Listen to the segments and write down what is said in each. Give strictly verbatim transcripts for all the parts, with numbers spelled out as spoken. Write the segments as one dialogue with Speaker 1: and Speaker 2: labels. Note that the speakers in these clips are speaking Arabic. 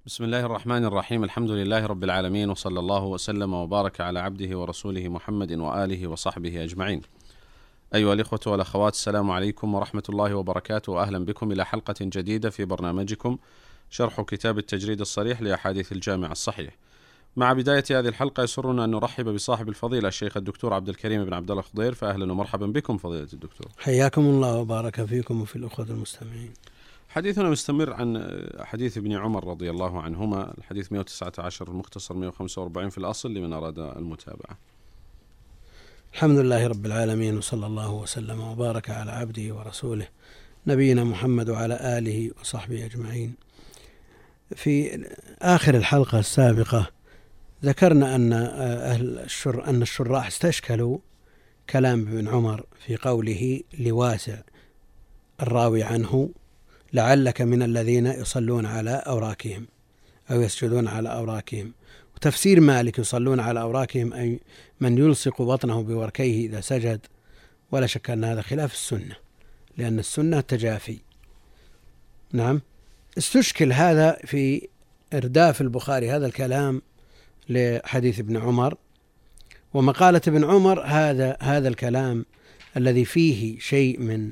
Speaker 1: بسم الله الرحمن الرحيم. الحمد لله رب العالمين، وصلى الله وسلم وبارك على عبده ورسوله محمد وآله وصحبه أجمعين. أيها الإخوة والأخوات، السلام عليكم ورحمة الله وبركاته، وأهلا بكم إلى حلقة جديدة في برنامجكم شرح كتاب التجريد الصريح لأحاديث الجامع الصحيح. مع بداية هذه الحلقة يسرنا أن نرحب بصاحب الفضيلة الشيخ الدكتور عبد الكريم بن عبد الله الخضير، فأهلا ومرحبا بكم فضيلة الدكتور.
Speaker 2: حياكم الله وبارك فيكم وفي الأخوة المستمعين.
Speaker 1: حديثنا مستمر عن حديث ابن عمر رضي الله عنهما، الحديث مئة وتسعة عشر، المختصر مئة وخمسة وأربعين في الأصل لمن أراد المتابعة.
Speaker 2: الحمد لله رب العالمين، وصلى الله وسلم وبارك على عبده ورسوله نبينا محمد وعلى آله وصحبه أجمعين. في آخر الحلقة السابقة ذكرنا أن أهل الشر أن الشراح استشكلوا كلام ابن عمر في قوله لواسع الراوي عنه لعلك من الذين يصلون على أوراكهم أو يسجدون على أوراكهم، وتفسير مالك يصلون على أوراكهم أي من يلصق بطنه بوركيه إذا سجد، ولا شك أن هذا خلاف السنة، لأن السنة تجافي. نعم، استشكل هذا في إرداف البخاري هذا الكلام لحديث ابن عمر، ومقالة ابن عمر هذا هذا الكلام الذي فيه شيء من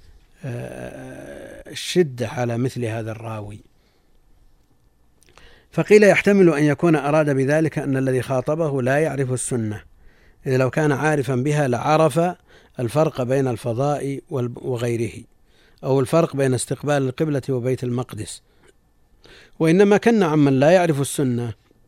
Speaker 2: الشدة على مثل هذا الراوي. فقيل يحتمل أن يكون أراد بذلك أن الذي خاطبه لا يعرف السنة، إذا لو كان عارفا بها لعرف الفرق بين الفضاء وغيره، أو الفرق بين استقبال القبلة وبيت المقدس، وإنما كان عمن لا يعرف السنة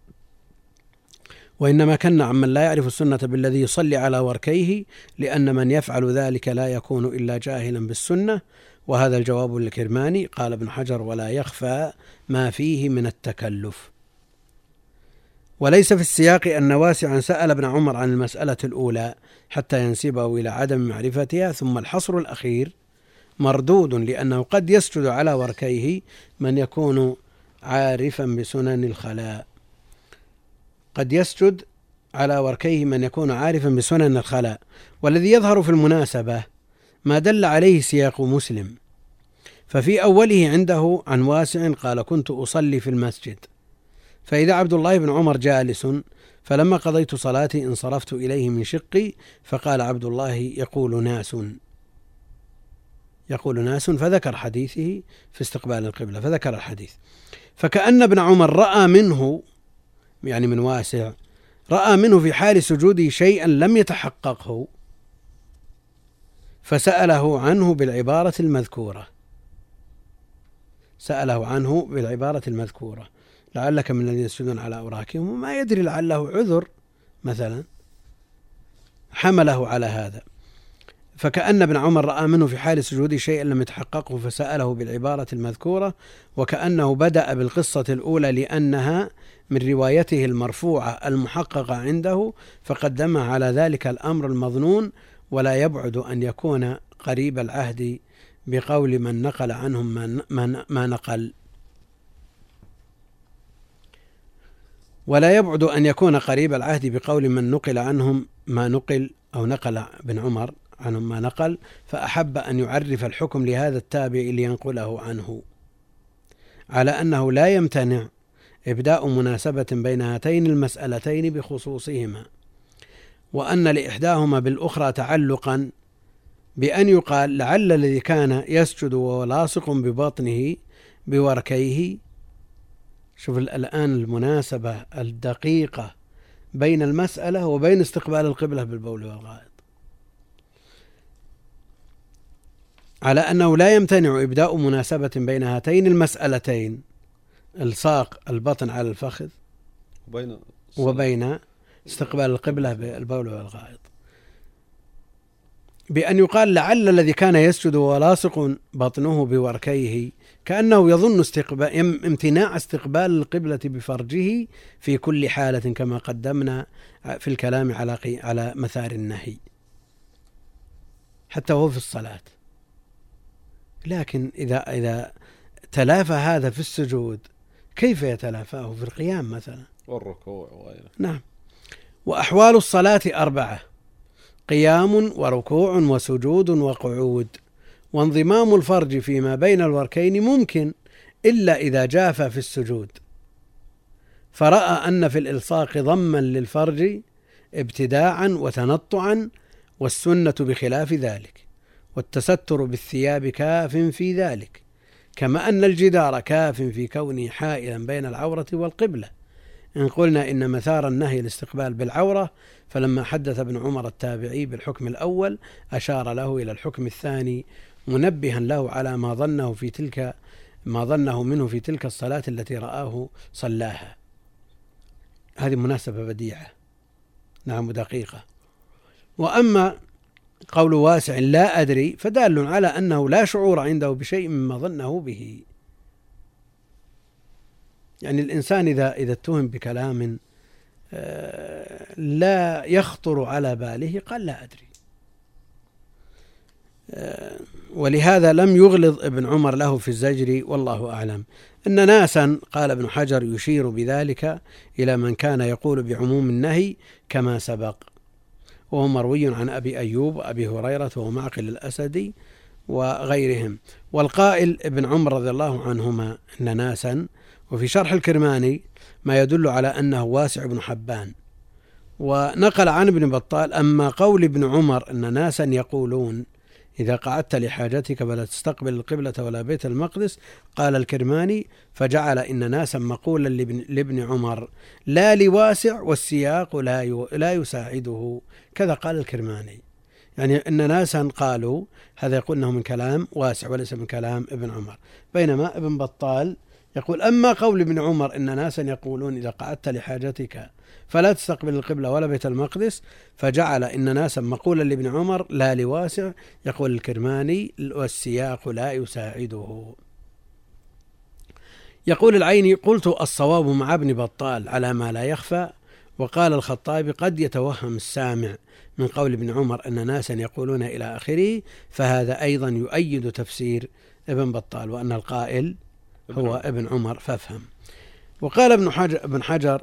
Speaker 2: وإنما كان عمن لا يعرف السنة بالذي يصلي على وركيه، لأن من يفعل ذلك لا يكون إلا جاهلا بالسنة، وهذا الجواب الكرماني. قال ابن حجر: ولا يخفى ما فيه من التكلف. وليس في السياق أن واسعا سأل ابن عمر عن المسألة الأولى حتى ينسبه إلى عدم معرفتها، ثم الحصر الأخير مردود، لأنه قد يسجد على وركيه من يكون عارفا بسنن الخلاء قد يسجد على وركيه من يكون عارفا بسنن الخلاء والذي يظهر في المناسبة ما دل عليه سياق مسلم. ففي أوله عنده عن واسع قال: كنت أصلي في المسجد، فإذا عبد الله بن عمر جالس، فلما قضيت صلاتي انصرفت إليه من شقي، فقال عبد الله: يقول ناس يقول ناس فذكر حديثه في استقبال القبلة، فذكر الحديث. فكأن ابن عمر رأى منه، يعني من واسع، رأى منه في حال سجوده شيئا لم يتحققه، فسأله عنه بالعبارة المذكورة سأله عنه بالعبارة المذكورة لعلك من الذين يسجدون على أوراكهم، وما يدري لعله عذر مثلا حمله على هذا. فكأن ابن عمر رأى منه في حال سجوده شيئا لم يتحققه فسأله بالعبارة المذكورة، وكأنه بدأ بالقصة الأولى لأنها من روايته المرفوعة المحققة عنده، فقدمها على ذلك الأمر المظنون، ولا يبعد أن يكون قريب العهد بقول من نقل عنهم ما نقل ولا يبعد أن يكون قريب العهد بقول من نقل عنهم ما نقل أو نقل بن عمر عنهم ما نقل، فأحب أن يعرف الحكم لهذا التابع لينقله عنه، على أنه لا يمتنع إبداء مناسبة بين هاتين المسألتين بخصوصهما، وأن لإحداهما بالأخرى تعلقا، بأن يقال لعل الذي كان يسجد وهو لاصق ببطنه بوركيه. شوف الآن المناسبة الدقيقة بين المسألة وبين استقبال القبلة بالبول والغائط، على أنه لا يمتنع إبداء مناسبة بين هاتين المسألتين، الصاق البطن على الفخذ
Speaker 1: وبين,
Speaker 2: وبين استقبال القبلة بالبول والغائط، بأن يقال لعل الذي كان يسجد ولاصق بطنه بوركيه كأنه يظن استقبال امتناع استقبال القبلة بفرجه في كل حالة، كما قدمنا في الكلام على على مثار النهي حتى وهو في الصلاة. لكن إذا إذا تلافى هذا في السجود، كيف يتلافاه في القيام مثلا
Speaker 1: والركوع وغيره؟
Speaker 2: نعم. وأحوال الصلاة أربعة: قيام وركوع وسجود وقعود، وانضمام الفرج فيما بين الوركين ممكن إلا إذا جاف في السجود، فرأى أن في الإلصاق ضما للفرج ابتداعا وتنطعا، والسنة بخلاف ذلك، والتستر بالثياب كاف في ذلك، كما أن الجدار كاف في كونه حائلا بين العورة والقبلة. إن قلنا إن مثار النهي الاستقبال بالعورة، فلما حدث ابن عمر التابعي بالحكم الأول أشار له إلى الحكم الثاني، منبها له على ما ظنه في تلك ما ظنه منه في تلك الصلاة التي رآه صلاها. هذه مناسبة بديعة، نعم دقيقة. وأما قول واسع لا أدري فدال على أنه لا شعور عنده بشيء مما ظنه به. يعني الإنسان إذا إذا اتهم بكلام لا يخطر على باله قال لا أدري. ولهذا لم يغلظ ابن عمر له في الزجر، والله أعلم. إن ناسا، قال ابن حجر، يشير بذلك إلى من كان يقول بعموم النهي كما سبق، وهو مروي عن أبي أيوب وأبي هريرة ومعقل الأسدي وغيرهم. والقائل ابن عمر رضي الله عنهما إن ناسا، وفي شرح الكرماني ما يدل على أنه واسع بن حبان. ونقل عن ابن بطال أما قول ابن عمر أن ناسا يقولون إذا قعدت لحاجتك فلا تستقبل القبلة ولا بيت المقدس، قال الكرماني فجعل إن ناسا مقولا لابن, لابن عمر لا لواسع، والسياق لا, ي... لا يساعده، كذا قال الكرماني. يعني إن ناسا قالوا هذا يقول أنه من كلام واسع وليس من كلام ابن عمر، بينما ابن بطال يقول أما قول ابن عمر إن ناسا يقولون إذا قعدت لحاجتك فلا تستقبل القبلة ولا بيت المقدس، فجعل إن ناسا مقولا لابن عمر لا لواسع، يقول الكرماني والسياق لا يساعده. يقول العيني قلت الصواب مع ابن بطال على ما لا يخفى. وقال الخطابي قد يتوهم السامع من قول ابن عمر أن ناسا يقولون إلى آخره، فهذا أيضا يؤيد تفسير ابن بطال وأن القائل هو ابن عمر، فافهم. وقال ابن حجر, ابن حجر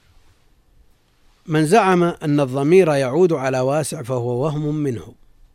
Speaker 2: من زعم أن الضمير يعود على واسع فهو وهم منه.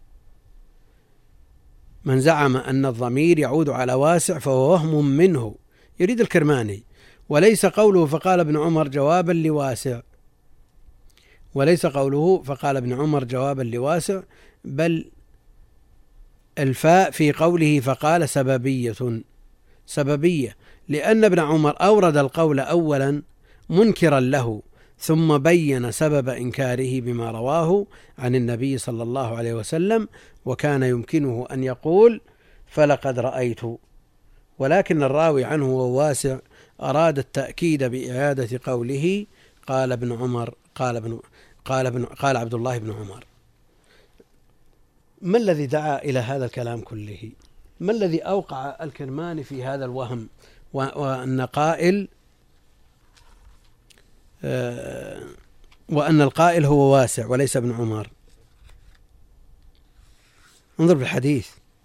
Speaker 2: من زعم أن الضمير يعود على واسع فهو وهم منه، يريد الكرماني، وليس قوله فقال ابن عمر جوابا لواسع، وليس قوله فقال ابن عمر جوابا لواسع، بل الفاء في قوله فقال سببية سببية، لأن ابن عمر أورد القول أولا منكرا له، ثم بين سبب إنكاره بما رواه عن النبي صلى الله عليه وسلم، وكان يمكنه أن يقول فلقد رأيت، ولكن الراوي عنه وواسع أراد التأكيد بإعادة قوله قال ابن عمر قال ابن قال ابن قال عبد الله بن عمر. ما الذي دعا إلى هذا الكلام كله؟ ما الذي أوقع الكرماني في هذا الوهم وأن قائل آه وأن القائل هو واسع وليس ابن عمر؟ انظر في الحديث،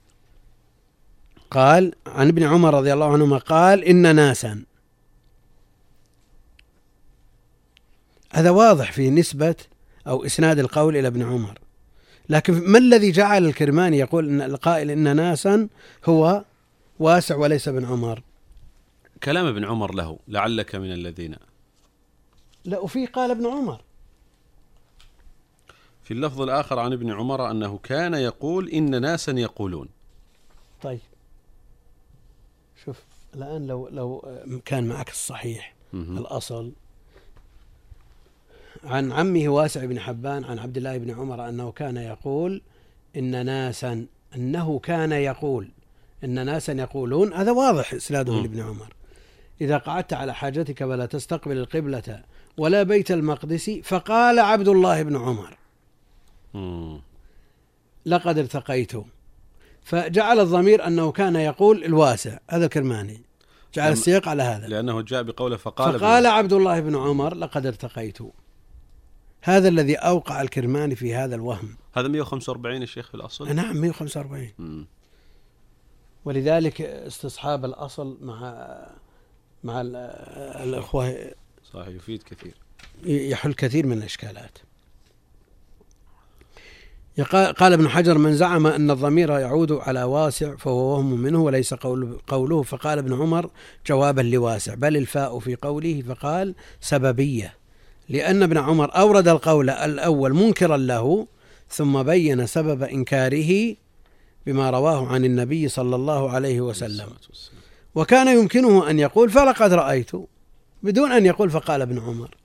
Speaker 2: قال عن ابن عمر رضي الله عنهما قال إن ناسا، هذا واضح في نسبة أو إسناد القول إلى ابن عمر. لكن ما الذي جعل الكرماني يقول إن القائل إن ناسا هو واسع وليس ابن عمر؟
Speaker 1: كلام ابن عمر له لعلك من الذين،
Speaker 2: لا، وفي قال ابن عمر
Speaker 1: في اللفظ الآخر عن ابن عمر أنه كان يقول إن ناسا يقولون.
Speaker 2: طيب شوف الآن لو لو كان معك الصحيح الأصل عن عمه واسع بن حبان عن عبد الله بن عمر أنه كان يقول إن ناسا أنه كان يقول إن ناسا يقولون، هذا واضح إسناده لابن عمر. إذا قعدت على حاجتك ولا تستقبل القبلة ولا بيت المقدس، فقال عبد الله بن عمر
Speaker 1: مم.
Speaker 2: لقد ارتقيت، فجعل الضمير أنه كان يقول الواسع، هذا الكرماني جعل السياق على هذا،
Speaker 1: لأنه جاء بقوله فقال,
Speaker 2: فقال عبد الله بن عمر لقد ارتقيت. هذا الذي أوقع الكرماني في هذا الوهم.
Speaker 1: هذا مئة وخمسة وأربعين الشيخ في الأصل.
Speaker 2: نعم مئة وخمسة وأربعين. م. ولذلك استصحاب الأصل مع مع الأخوة
Speaker 1: صحيح يفيد كثير،
Speaker 2: يحل كثير من الإشكالات. قال ابن حجر: من زعم أن الضمير يعود على واسع فهو وهم منه وليس قوله. فقال ابن عمر جوابا لواسع: بل الفاء في قوله، فقال سببية، لأن ابن عمر أورد القول الأول منكرا له ثم بين سبب إنكاره بما رواه عن النبي صلى الله عليه وسلم. وكان يمكنه أن يقول فلقد رأيت بدون أن يقول فقال ابن عمر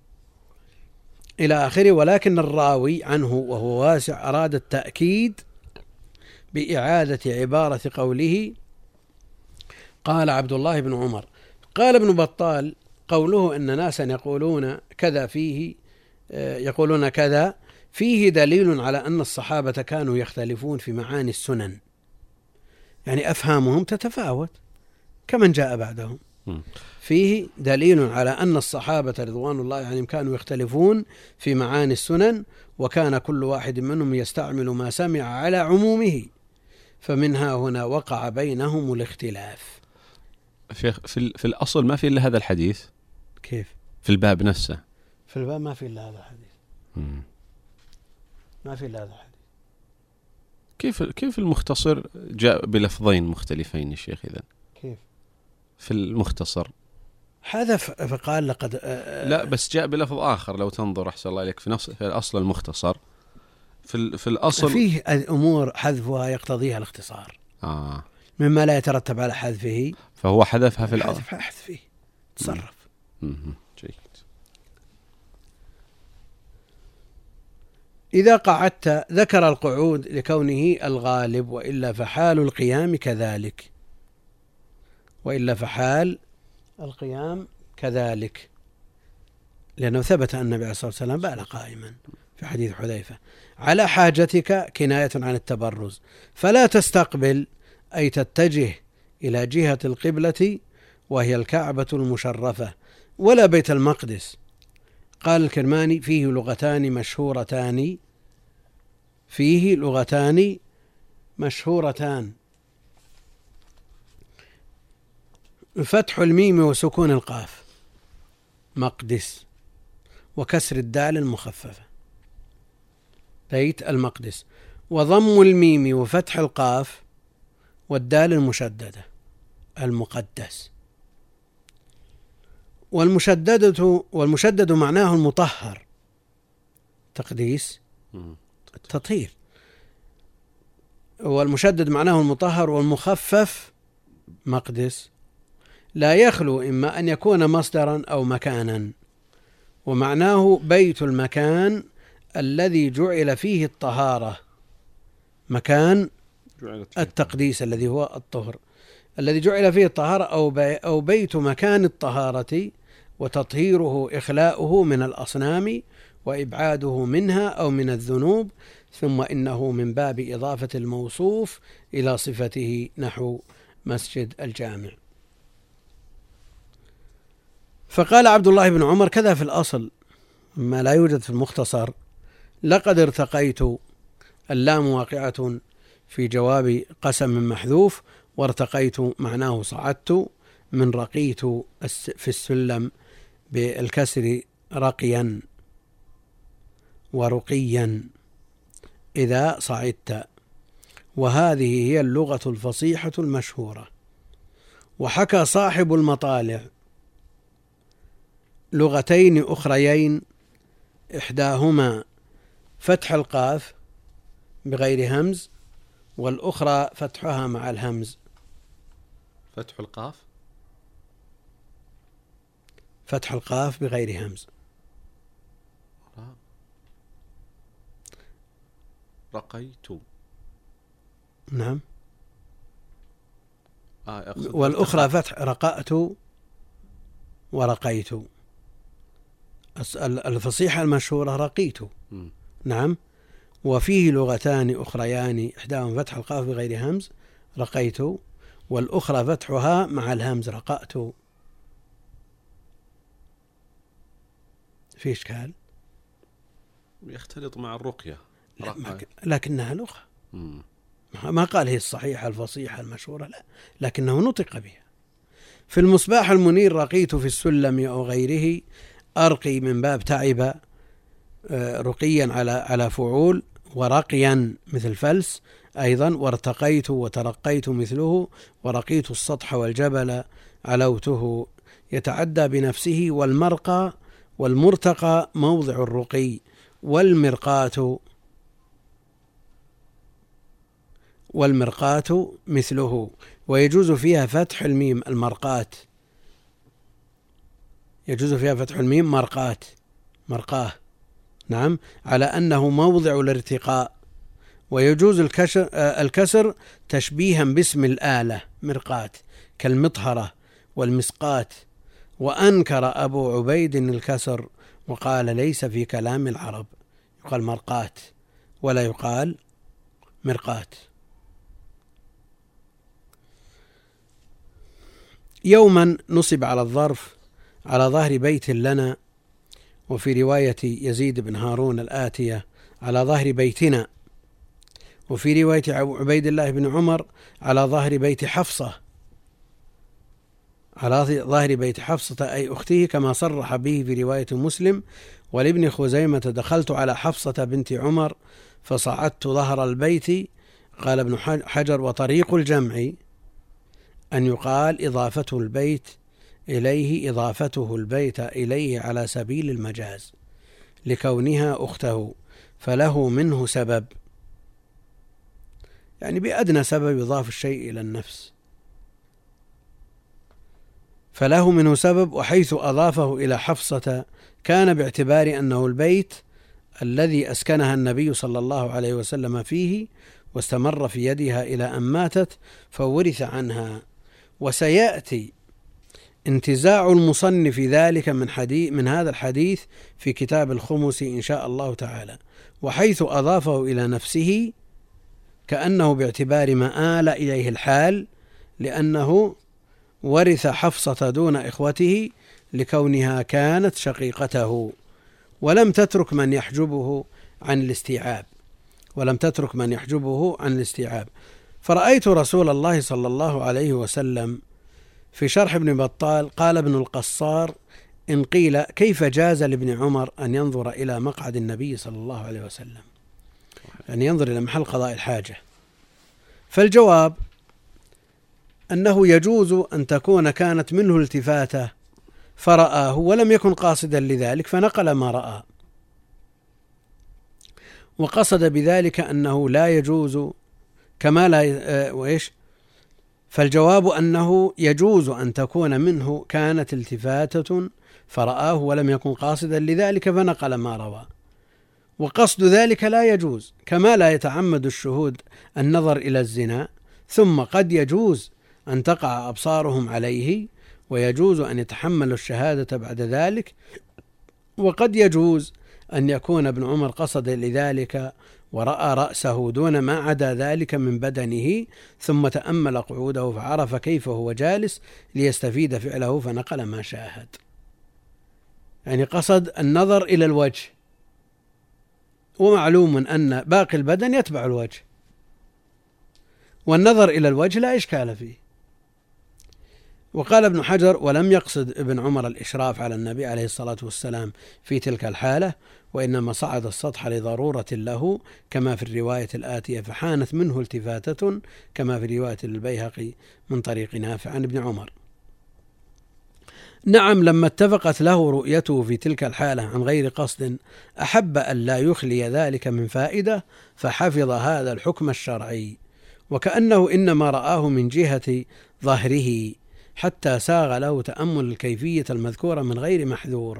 Speaker 2: إلى آخره، ولكن الراوي عنه وهو واسع أراد التأكيد بإعادة عبارة قوله قال عبد الله بن عمر. قال ابن بطال: قوله أن ناسا يقولون كذا فيه يقولون كذا فيه دليل على أن الصحابة كانوا يختلفون في معاني السنن، يعني أفهامهم تتفاوت كمن جاء بعدهم. فيه دليل على أن الصحابة رضوان الله عليهم يعني كانوا يختلفون في معاني السنن، وكان كل واحد منهم يستعمل ما سمع على عمومه، فمنها هنا وقع بينهم الاختلاف.
Speaker 1: في, في, في الأصل ما في إلا هذا الحديث.
Speaker 2: كيف؟
Speaker 1: في الباب نفسه
Speaker 2: في الباب ما في إلا هذا الحديث. مم. ما في إلا هذا الحديث.
Speaker 1: كيف كيف المختصر جاء بلفظين مختلفين يا شيخ؟ إذن
Speaker 2: كيف
Speaker 1: في المختصر
Speaker 2: حذف فقال لقد
Speaker 1: آه لا بس جاء بلفظ آخر لو تنظر أحسن الله إليك في نفس في الأصل المختصر في في الأصل
Speaker 2: فيه أمور حذفها يقتضيها الاختصار
Speaker 1: آه
Speaker 2: مما لا يترتب على حذفه،
Speaker 1: فهو حذفها في الأصل.
Speaker 2: حذف فيه تصرف.
Speaker 1: جيد.
Speaker 2: إذا قعدت ذكر القعود لكونه الغالب، وإلا فحال القيام كذلك، وإلا فحال القيام كذلك، لأنه ثبت أن النبي عليه الصلاة والسلام بال قائما في حديث حذيفة. على حاجتك كناية عن التبرز، فلا تستقبل أي تتجه إلى جهة القبلة وهي الكعبة المشرفة ولا بيت المقدس. قال الكرماني: فيه لغتان مشهورتان فيه لغتان مشهورتان فتح الميم وسكون القاف مقدس، وكسر الدال المخففة بيت المقدس، وضم الميم وفتح القاف والدال المشددة المقدس. والمشددة والمشدد معناه المطهر، تقديس التطهير، والمشدد معناه المطهر، والمخفف مقدس. لا يخلو إما أن يكون مصدرا أو مكانا، ومعناه بيت المكان الذي جعل فيه الطهارة، مكان التقديس الذي هو الطهر الذي جعل فيه الطهارة، أو, بي أو بيت مكان الطهارة وتطهيره إخلاؤه من الأصنام وإبعاده منها أو من الذنوب، ثم إنه من باب إضافة الموصوف إلى صفته نحو مسجد الجامع. فقال عبد الله بن عمر كذا في الأصل ما لا يوجد في المختصر: لقد ارتقيت، اللام واقعة في جواب قسم محذوف، وارتقيت معناه صعدت، من رقيت في السلم بالكسر رقيا ورقيا إذا صعدت. وهذه هي اللغة الفصيحة المشهورة. وحكى صاحب المطالع لغتين أخريين، إحداهما فتح القاف بغير همز، والأخرى فتحها مع الهمز.
Speaker 1: فتح القاف
Speaker 2: فتح القاف بغير همز.
Speaker 1: رقيت.
Speaker 2: نعم.
Speaker 1: آه
Speaker 2: والأخرى فتح رقأت ورقيت. الفصيحة المشهورة رقيت. م. نعم. وفيه لغتان أخريان، إحداهما فتح القاف بغير همز رقيت، والأخرى فتحها مع الهمز رقأت. في إشكال؟
Speaker 1: يختلط مع الرقية.
Speaker 2: لكنها لغة. م. ما قال هي الصحيحة الفصيحة المشهورة، لا، لكنه نطق بها. في المصباح المنير: رقيت في السلم أو غيره، أرقي من باب تعب رقيا على على فعول، ورقيا مثل فلس أيضا، وارتقيت وترقيت مثله، ورقيت السطح والجبل علوته، يتعدى بنفسه. والمرقى والمرتقى موضع الرقي، والمرقاة والمرقاة مثله، ويجوز فيها فتح الميم المرقات، يجوز فيها فتح الميم مرقات مرقاه، نعم، على أنه موضع الارتقاء. ويجوز الكسر, الكسر تشبيها باسم الآلة مرقات كالمطهرة والمسقات. وأنكر أبو عبيد الكسر وقال ليس في كلام العرب، يقال مرقات ولا يقال مرقات. يوما نصب على الظرف على ظهر بيت لنا، وفي رواية يزيد بن هارون الآتية على ظهر بيتنا، وفي رواية عبيد الله بن عمر على ظهر بيت حفصة على ظهر بيت حفصة أي أخته، كما صرح به في رواية مسلم. ولابن خزيمة دخلت على حفصة بنت عمر فصعدت ظهر البيت. قال ابن حجر: وطريق الجمع أن يقال إضافته البيت إليه إضافته البيت إليه على سبيل المجاز لكونها أخته، فله منه سبب، يعني بأدنى سبب يضاف الشيء إلى النفس، فله منه سبب. وحيث أضافه إلى حفصة كان باعتبار أنه البيت الذي أسكنها النبي صلى الله عليه وسلم فيه، واستمر في يدها إلى أن ماتت فورث عنها. وسيأتي انتزاع المصنف ذلك من حديث من هذا الحديث في كتاب الخمس إن شاء الله تعالى. وحيث أضافه إلى نفسه كأنه باعتبار ما آل إليه الحال، لأنه ورث حفصة دون إخوته لكونها كانت شقيقته، ولم تترك من يحجبه عن الاستيعاب ولم تترك من يحجبه عن الاستيعاب. فرأيت رسول الله صلى الله عليه وسلم في شرح ابن بطال قال ابن القصار: إن قيل كيف جاز لابن عمر أن ينظر إلى مقعد النبي صلى الله عليه وسلم، أن ينظر إلى محل قضاء الحاجة؟ فالجواب أنه يجوز أن تكون كانت منه التفاتة فرآه ولم يكن قاصدا لذلك فنقل ما رأى، وقصد بذلك أنه لا يجوز كما لا وإيش فالجواب أنه يجوز أن تكون منه كانت التفاتة فرآه ولم يكن قاصدا لذلك فنقل ما روى، وقصد ذلك لا يجوز، كما لا يتعمد الشهود النظر إلى الزنا، ثم قد يجوز أن تقع أبصارهم عليه ويجوز أن يتحملوا الشهادة بعد ذلك، وقد يجوز أن يكون ابن عمر قصد لذلك ورأى رأسه دون ما عدا ذلك من بدنه، ثم تأمل قعوده فعرف كيف هو جالس ليستفيد فعله فنقل ما شاهد. يعني قصد النظر إلى الوجه، ومعلوم أن باقي البدن يتبع الوجه، والنظر إلى الوجه لا إشكال فيه. وقال ابن حجر: ولم يقصد ابن عمر الإشراف على النبي عليه الصلاة والسلام في تلك الحالة، وإنما صعد السطح لضرورة له كما في الرواية الآتية، فحانت منه التفاتة كما في رواية البيهقي من طريق نافع عن ابن عمر. نعم، لما اتفقت له رؤيته في تلك الحالة عن غير قصد أحب أن لا يخلي ذلك من فائدة فحفظ هذا الحكم الشرعي، وكأنه إنما رآه من جهة ظهره حتى ساغ له تأمل الكيفية المذكورة من غير محذور،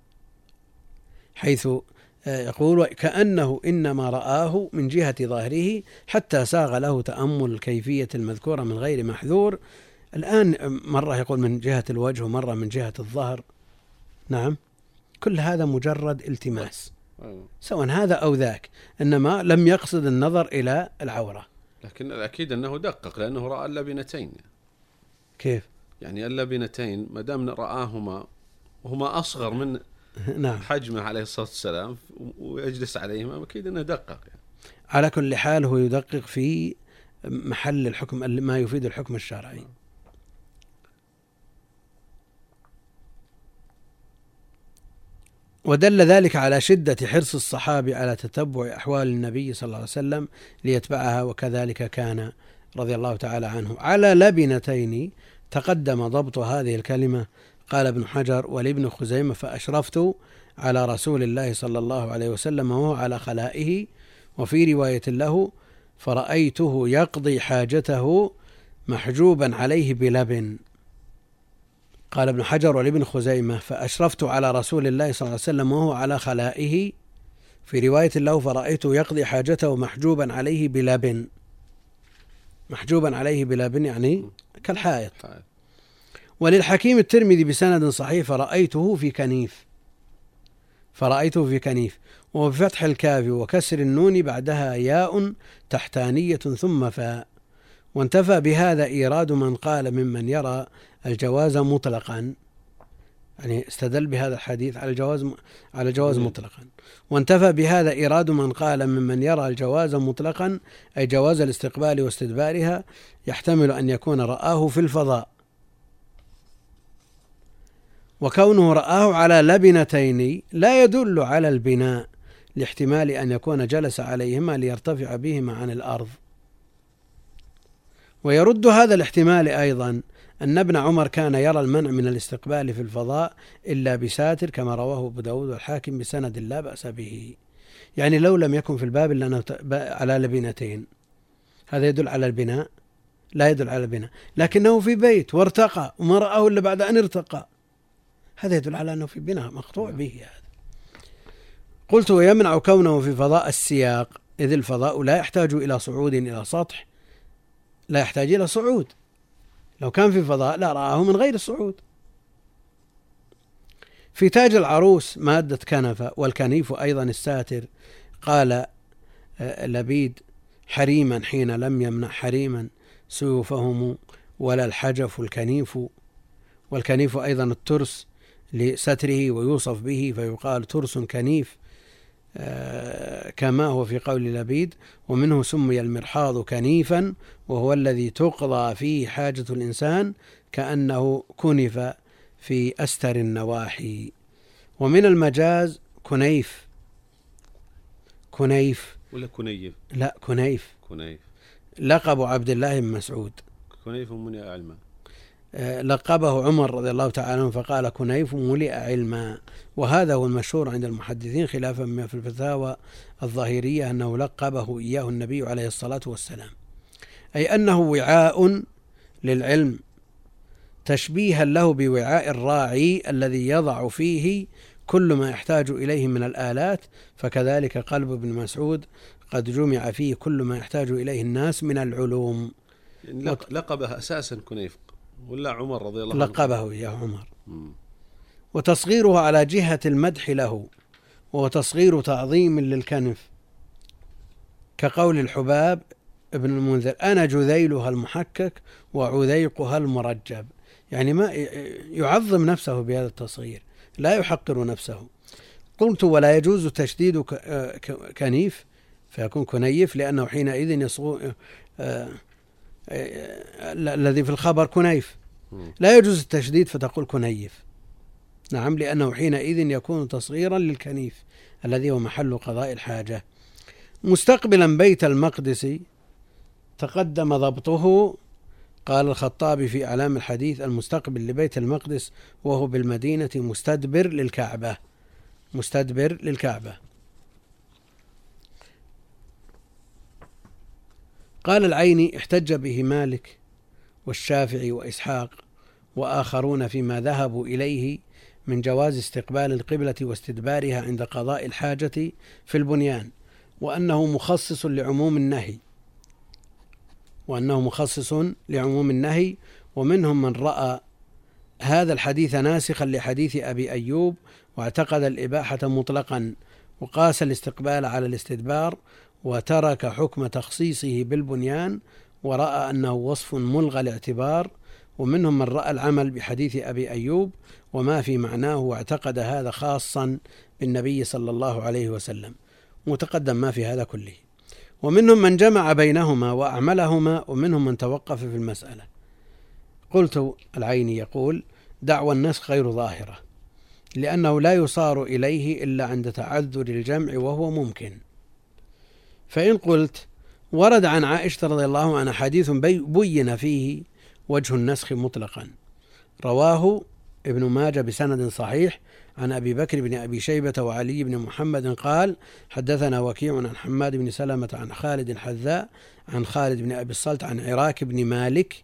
Speaker 2: حيث يقول: كأنه إنما رآه من جهة ظهره حتى ساغ له تأمل الكيفية المذكورة من غير محذور. الآن مرة يقول من جهة الوجه ومرة من جهة الظهر. نعم، كل هذا مجرد التماس سواء هذا أو ذاك، إنما لم يقصد النظر إلى العورة.
Speaker 1: لكن الأكيد أنه دقق، لأنه رأى اللبنتين.
Speaker 2: كيف؟
Speaker 1: يعني اللبنتين ما دام رآهما وهما أصغر من
Speaker 2: نعم
Speaker 1: حجمه عليه الصلاة والسلام ويجلس عليهما، أكيد أنه دقق يعني.
Speaker 2: على كل حال هو يدقق في محل الحكم ما يفيد الحكم الشرعي. ودل ذلك على شدة حرص الصحابة على تتبع أحوال النبي صلى الله عليه وسلم ليتبعها، وكذلك كان رضي الله تعالى عنه. على لبنتين تقدم ضبط هذه الكلمة. قال ابن حجر ولابن خزيمة: فأشرفت على رسول الله صلى الله عليه وسلم وهو على خلائه. وفي رواية له: فرأيته يقضي حاجته محجوبا عليه بلبن. قال ابن حجر ولابن خزيمة: فأشرفت على رسول الله صلى الله عليه وسلم وهو على خلائه. في رواية له: فرأيته يقضي حاجته محجوبا عليه بلبن. محجوبا عليه بلبن يعني كالحائط. وللحكيم الترمذي بسند صحيح: فرأيته في كنيف. فرأيته في كنيف، وبفتح الكاف وكسر النون بعدها ياء تحتانية ثم فاء. وانتفى بهذا إيراد من قال ممن يرى الجواز مطلقا، يعني استدل بهذا الحديث على الجواز على الجواز مطلقا. وانتفى بهذا إيراد من قال ممن يرى الجواز مطلقا، أي جواز الاستقبال واستدبارها، يحتمل أن يكون رآه في الفضاء. وكونه رآه على لبنتين لا يدل على البناء، لاحتمال أن يكون جلس عليهما ليرتفع بهما عن الأرض. ويرد هذا الاحتمال أيضا أن ابن عمر كان يرى المنع من الاستقبال في الفضاء إلا بساتر، كما رواه أبو داود والحاكم بسند لا بأس به. يعني لو لم يكن في الباب إلا على لبنتين، هذا يدل على البناء؟ لا يدل على البناء. لكنه في بيت وارتقى وما رآه إلا بعد أن ارتقى، هذا يدل على أنه في بناء مقطوع به. هذا قلت: ويمنع كونه في فضاء السياق، إذ الفضاء لا يحتاج إلى صعود إلى سطح، لا يحتاج إلى صعود. لو كان في فضاء لا رآه من غير الصعود. في تاج العروس مادة كنفة، والكنيف أيضا الساتر. قال لبيد: حريما حين لم يمنع حريما سيوفهم ولا الحجف الكنيف. والكنيف أيضا الترس لستره ويوصف به فيقال ترس كنيف، كما هو في قول لبيد: ومنه سمي المرحاض كنيفا وهو الذي تقضى فيه حاجة الإنسان كأنه كنف في أستر النواحي. ومن المجاز كنيف. كنيف
Speaker 1: ولا كنيف؟ لا
Speaker 2: كنيف.
Speaker 1: كنيف
Speaker 2: لقب عبد الله بن مسعود.
Speaker 1: كنيف ملئ علما.
Speaker 2: لقبه عمر رضي الله تعالى عنه فقال: كنيف ملئ علما. وهذا هو المشهور عند المحدثين، خلافا ما في الفتاوى الظاهرية أنه لقبه إياه النبي عليه الصلاة والسلام، أي أنه وعاء للعلم، تشبيها له بوعاء الراعي الذي يضع فيه كل ما يحتاج إليه من الآلات. فكذلك قلب ابن مسعود قد جمع فيه كل ما يحتاج إليه الناس من العلوم.
Speaker 1: يعني لقبه أساسا كنيف ولا عمر رضي الله عنه؟
Speaker 2: لقبه يا عمر. م. وتصغيره على جهة المدح له، وهو تصغير تعظيم للكنف، كقول الحباب ابن المنذر: أنا جذيلها المحكك وعذيقها المرجب. يعني ما يعظم نفسه بهذا التصغير، لا يحقر نفسه. قلت: ولا يجوز تشديد كنيف فيكون كنيف، لأنه حينئذ يصغو الذي في الخبر كنيف، لا يجوز التشديد فتقول كنيف. نعم، لأنه حينئذ يكون تصغيرا للكنيف الذي هو محل قضاء الحاجة. مستقبلا بيت المقدس تقدم ضبطه. قال الخطابي في أعلام الحديث: المستقبل لبيت المقدس وهو بالمدينة مستدبر للكعبة. مستدبر للكعبة. قال العيني: احتج به مالك والشافعي وإسحاق وآخرون فيما ذهبوا إليه من جواز استقبال القبلة واستدبارها عند قضاء الحاجة في البنيان، وأنه مخصص لعموم النهي وأنه مخصص لعموم النهي ومنهم من رأى هذا الحديث ناسخا لحديث أبي أيوب واعتقد الإباحة مطلقا، وقاس الاستقبال على الاستدبار، وترك حكم تخصيصه بالبنيان، ورأى أنه وصف ملغى الاعتبار. ومنهم من رأى العمل بحديث أبي أيوب وما في معناه، واعتقد هذا خاصا بالنبي صلى الله عليه وسلم، متقدم ما في هذا كله. ومنهم من جمع بينهما وأعملهما، ومنهم من توقف في المسألة. قلت: العيني يقول: دعوى النسخ غير ظاهرة، لأنه لا يصار إليه إلا عند تعذر الجمع وهو ممكن. فإن قلت ورد عن عائشة رضي الله عنها حديث بين فيه وجه النسخ مطلقا، رواه ابن ماجه بسند صحيح عن أبي بكر بن أبي شيبة وعلي بن محمد قال حدثنا وكيع عن حماد بن سلمة عن خالد الحذاء عن خالد بن أبي الصلت عن عراك بن مالك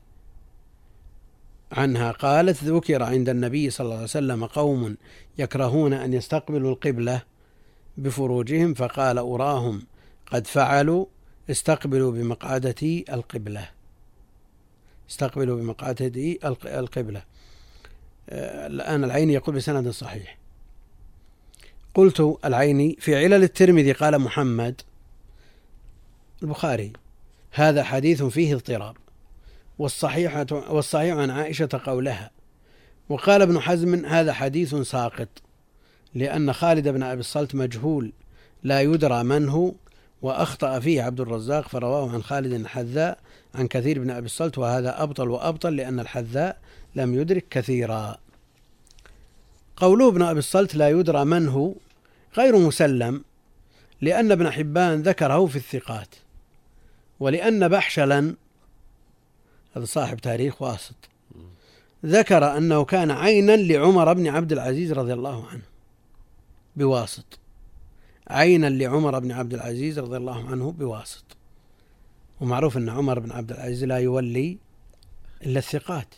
Speaker 2: عنها قالت ذكر عند النبي صلى الله عليه وسلم قوم يكرهون أن يستقبلوا القبلة بفروجهم، فقال أراهم قد فعلوا استقبلوا بمقعدتي القبلة استقبلوا بمقعدتي القبلة. الآن العيني يقول بسند صحيح. قلت العيني في علل الترمذي قال محمد البخاري هذا حديث فيه اضطراب، والصحيح والصحيح عن عائشة قولها. وقال ابن حزم هذا حديث ساقط، لأن خالد بن أبي الصلت مجهول لا يدرى من هو، وأخطأ فيه عبد الرزاق فرواه عن خالد الحذاء عن كثير بن أبي الصلت، وهذا أبطل وأبطل لأن الحذاء لم يدرك كثيرا. قوله ابن أبي الصلت لا يدرى من هو غير مسلم، لأن ابن حبان ذكره في الثقات، ولأن بحشلا هذا صاحب تاريخ واسط ذكر أنه كان عينا لعمر بن عبد العزيز رضي الله عنه بواسط، عينا لعمر بن عبد العزيز رضي الله عنه بواسط. ومعروف أن عمر بن عبد العزيز لا يولي إلا الثقات،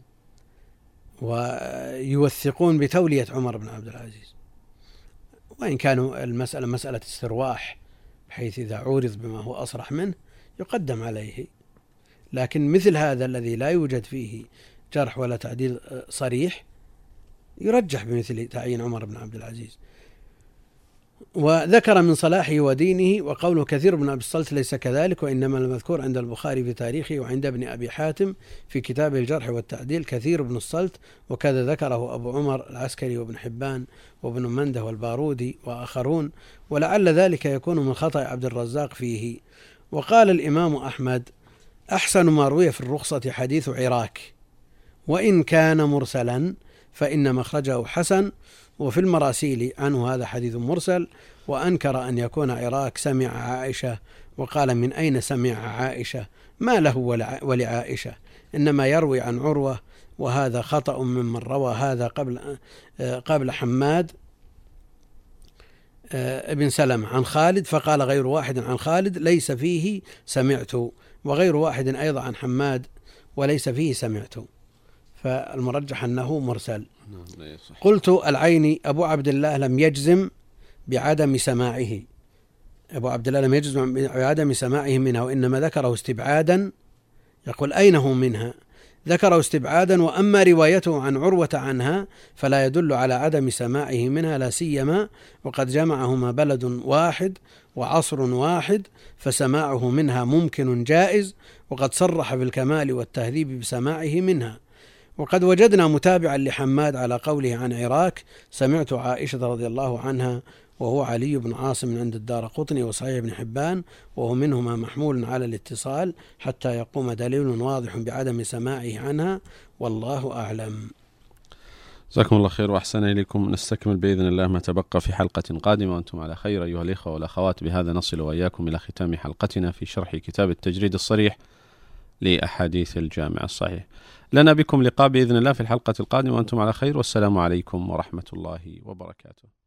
Speaker 2: ويوثقون بتولية عمر بن عبد العزيز، وإن كانوا المسألة مسألة استرواح بحيث إذا عورض بما هو أصرح منه يقدم عليه، لكن مثل هذا الذي لا يوجد فيه جرح ولا تعديل صريح يرجح بمثل تعيين عمر بن عبد العزيز. وذكر من صلاحه ودينه، وقوله كثير بن أبي الصلت ليس كذلك، وإنما المذكور عند البخاري في تاريخه وعند ابن أبي حاتم في كتاب الجرح والتعديل كثير بن الصلت، وكذا ذكره أبو عمر العسكري وابن حبان وابن منده والبارودي وآخرون، ولعل ذلك يكون من خطأ عبد الرزاق فيه. وقال الإمام أحمد أحسن ما روي في الرخصة حديث عراك، وإن كان مرسلا فإن مخرجه حسن، وفي المراسيل عنه هذا حديث مرسل، وأنكر أن يكون عراك سمع عائشة، وقال من أين سمع عائشة ما له ولعائشة، إنما يروي عن عروة، وهذا خطأ ممن روى هذا قبل قبل حماد ابن سلمة عن خالد، فقال غير واحد عن خالد ليس فيه سمعت، وغير واحد أيضا عن حماد وليس فيه سمعت، فالمرجح أنه مرسل. قلت العيني أبو عبد الله لم يجزم بعدم سماعه أبو عبد الله لم يجزم بعدم سماعه منها، وإنما ذكره استبعادا، يقول أين هو منها، ذكره استبعادا، وأما روايته عن عروة عنها فلا يدل على عدم سماعه منها، لا سيما وقد جمعهما بلد واحد وعصر واحد، فسماعه منها ممكن جائز، وقد صرح بالكمال والتهذيب بسماعه منها. وقد وجدنا متابعا لحماد على قوله عن عراك سمعت عائشة رضي الله عنها، وهو علي بن عاصم عند الدارقطني وصحيح بن حبان، وهو منهما محمول على الاتصال حتى يقوم دليل واضح بعدم سماعه عنها، والله أعلم.
Speaker 1: جزاكم الله خير وأحسن إليكم. نستكمل بإذن الله ما تبقى في حلقة قادمة وأنتم على خير أيها الإخوة والأخوات. بهذا نصل وإياكم إلى ختام حلقتنا في شرح كتاب التجريد الصريح لأحاديث الجامع الصحيح. لنا بكم لقاء بإذن الله في الحلقة القادمة وأنتم على خير، والسلام عليكم ورحمة الله وبركاته.